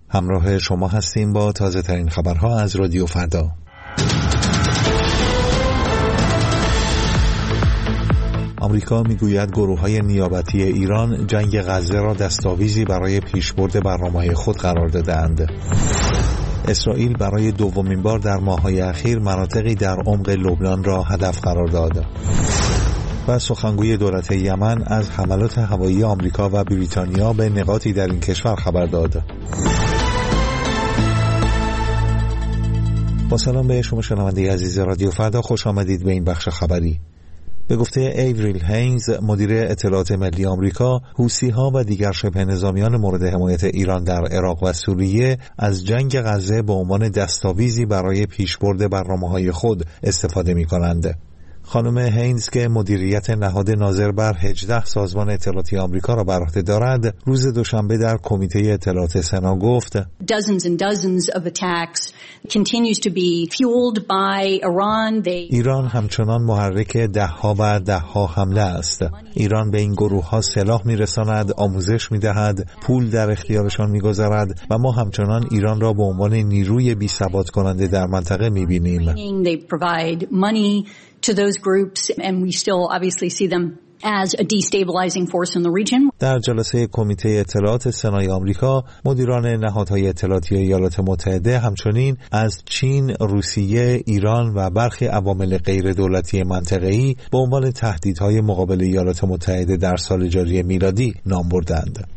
همراه شما هستیم با تازه ترین خبرها از رادیو فردا. آمریکا میگوید گروه‌های نیابتی ایران جنگ غزه را دستاویزی برای پیشبرد برنامه‌های خود قرار دادند. اسرائیل برای دومین بار در ماه‌های اخیر مناطقی در عمق لبنان را هدف قرار داد. و سخنگوی دولت یمن از حملات هوایی آمریکا و بریتانیا به نقاطی در این کشور خبر داد. با سلام به شما شنونده عزیز رادیو فردا، خوش آمدید به این بخش خبری. به گفته ایوریل هینز، مدیر اطلاعات ملی آمریکا، حوثی‌ها و دیگر شبه نظامیان مورد حمایت ایران در عراق و سوریه از جنگ غزه به عنوان دستاویزی برای پیشبرد برنامه‌های خود استفاده می‌کنند. خانم هینز که مدیریت نهاد ناظر بر 18 سازمان اطلاعاتی آمریکا را بر عهده دارد، روز دوشنبه در کمیته اطلاعات سنا گفت: ایران همچنان محرک ده‌ها و ده‌ها حمله است. ایران به این گروه‌ها سلاح می‌رساند، آموزش می‌دهد، پول در اختیارشان می‌گذارد و ما همچنان ایران را به عنوان نیروی بی‌ثبات کننده در منطقه می‌بینیم. to those groups and we still obviously see them as a destabilizing force in the region. در جلسه کمیته اطلاعات سنای آمریکا، مدیران نهادهای اطلاعاتی ایالات متحده همچنین از چین، روسیه، ایران و برخی عوامل غیر دولتی منطقه‌ای به عنوان تهدیدهای مقابل ایالات متحده در سال جاری میلادی نام بردند.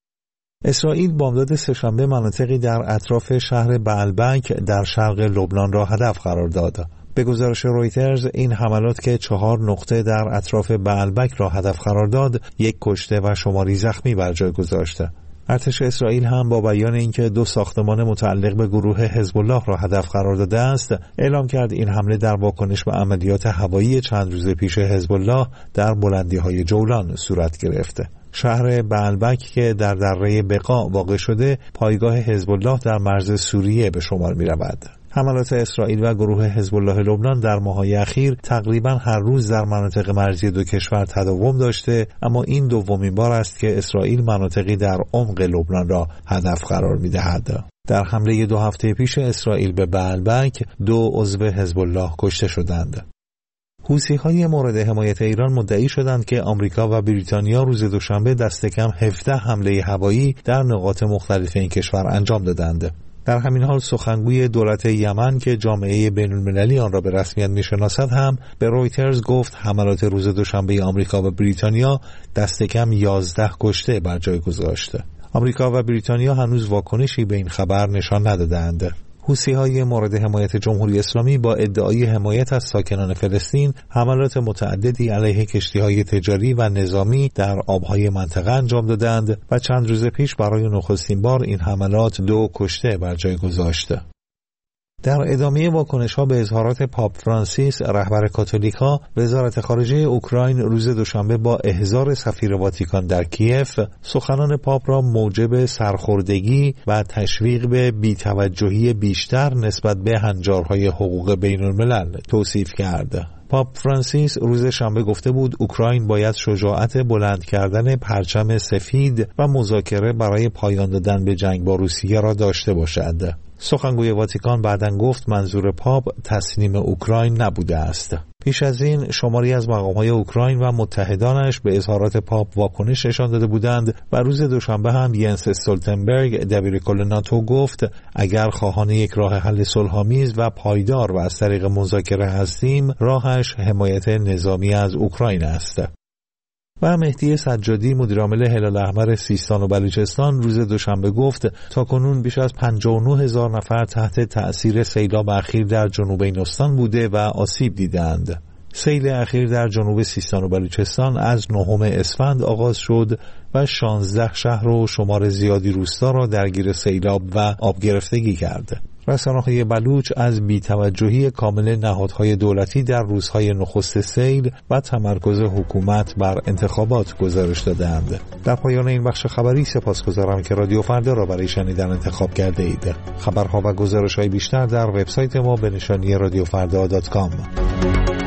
اسرائیل بامداد سه‌شنبه مناطقی در اطراف شهر بعلبک در شرق لبنان را هدف قرار داد. به گزارش رویترز، این حملات که 4 نقطه در اطراف بعلبک را هدف قرار داد، 1 کشته و شماری زخمی بر جای گذاشته. ارتش اسرائیل هم با بیان اینکه 2 ساختمان متعلق به گروه حزب الله را هدف قرار داده است، اعلام کرد این حمله در واکنش به عملیات هوایی چند روز پیش حزب الله در بلندی‌های جولان صورت گرفته. شهر بعلبک که در دره بقاع واقع شده، پایگاه حزب الله در مرز سوریه به شمار می‌رود. حملات اسرائیل و گروه حزب الله لبنان در ماه‌های اخیر تقریباً هر روز در مناطق مرزی دو کشور تداوم داشته، اما این دومین بار است که اسرائیل مناطقی در عمق لبنان را هدف قرار می‌دهد. در حمله 2 هفته پیش اسرائیل به بعلبک 2 عضو حزب الله کشته شدند. حوثی‌های مورد حمایت ایران مدعی شدند که آمریکا و بریتانیا روز دوشنبه دست کم 17 حمله هوایی در نقاط مختلف این کشور انجام دادند. در همین حال سخنگوی دولت یمن که جامعه بین‌المللی آن را به رسمیت می‌شناسد هم به رویترز گفت حملات روز دوشنبه آمریکا و بریتانیا دست کم 11 کشته بر جای گذاشته. آمریکا و بریتانیا هنوز واکنشی به این خبر نشان ندادند. حوثی‌های مورد حمایت جمهوری اسلامی با ادعای حمایت از ساکنان فلسطین حملات متعددی علیه کشتی‌های تجاری و نظامی در آب‌های منطقه انجام دادند و چند روز پیش برای نخستین بار این حملات 2 کشته بر جای گذاشته. در ادامه واکنش‌ها به اظهارات پاپ فرانسیس رهبر کاتولیک‌ها، وزارت خارجه اوکراین روز دوشنبه با احضار سفیر واتیکان در کیف، سخنان پاپ را موجب سرخوردگی و تشویق به بی‌توجهی بیشتر نسبت به هنجارهای حقوق بین‌الملل توصیف کرد. پاپ فرانسیس روز شنبه گفته بود اوکراین باید شجاعت بلند کردن پرچم سفید و مذاکره برای پایان دادن به جنگ با روسیه را داشته باشد. سخنگوی واتیکان بعداً گفت منظور پاپ تسلیم اوکراین نبوده است. پیش از این شماری از مقام‌های اوکراین و متحدانش به اظهارات پاپ واکنش نشان داده بودند و روز دوشنبه هم ینس استولتنبرگ دبیرکل ناتو گفت اگر خواهان یک راه حل صلح‌آمیز و پایدار و از طریق مذاکره هستیم، راهش حمایت نظامی از اوکراین است. و مهدی سجادی مدیرعامل هلال احمر سیستان و بلوچستان روز دوشنبه گفت تاکنون بیش از 59,000 نفر تحت تأثیر سیلاب اخیر در جنوب این استان بوده و آسیب دیدند. سیل اخیر در جنوب سیستان و بلوچستان از 9 اسفند آغاز شد و 16 شهر و شمار زیادی روستا را درگیر سیلاب و آب گرفتگی کرد. رسانه‌های بلوچ از بی‌توجهی کامل نهادهای دولتی در روزهای نخست سیل و تمرکز حکومت بر انتخابات گزارش دادند. در پایان این بخش خبری سپاسگزارم که رادیو فردا را برای شنیدن انتخاب کرده اید. خبرها و گزارش‌های بیشتر در وبسایت ما به نشانی radiofrda.com.